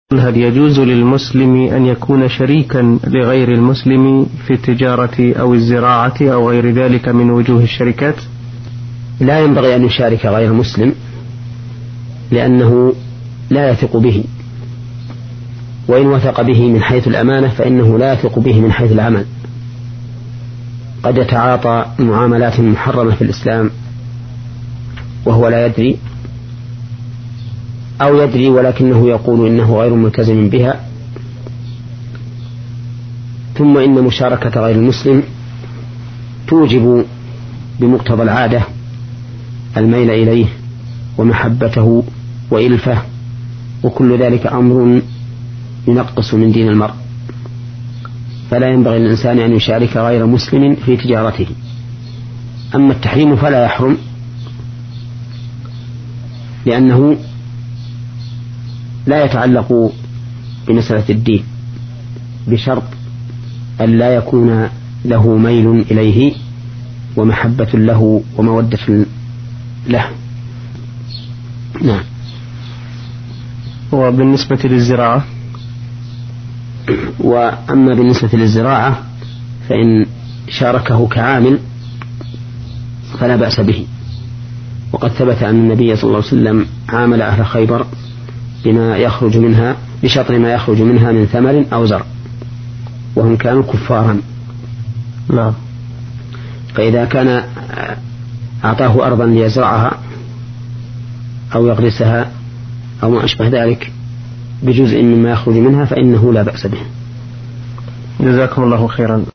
هل يجوز للمسلم أن يكون شريكا لغير المسلم في التجارة أو الزراعة أو غير ذلك من وجوه الشركات؟ لا ينبغي أن يشارك غير المسلم لأنه لا يثق به، وإن وثق به من حيث الأمانة فإنه لا يثق به من حيث العمل. قد يتعاطى معاملات محرمة في الإسلام وهو لا يدري، أو يدري ولكنه يقول إنه غير ملتزم بها. ثم إن مشاركة غير المسلم توجب بمقتضى العادة الميل إليه ومحبته وإلفه، وكل ذلك أمر ينقص من دين المرء، فلا ينبغي للإنسان أن يشارك غير مسلم في تجارته. أما التحريم فلا يحرم، لأنه لا يتعلق بمسألة الدين، بشرط أن لا يكون له ميل إليه ومحبة له ومودة له. نعم. وبالنسبة للزراعة، وأما بالنسبة للزراعة فإن شاركه كعامل فلا بأس به، وقد ثبت أن النبي صلى الله عليه وسلم عامل أهل خيبر بما يخرج منها بشطر ما يخرج منها من ثمر أو زرع، وهم كانوا كفارا. لا. فإذا كان أعطاه أرضا ليزرعها أو يغرسها أو ما أشبه ذلك بجزء مما يخرج منها فإنه لا بأس به. جزاكم الله خيرا.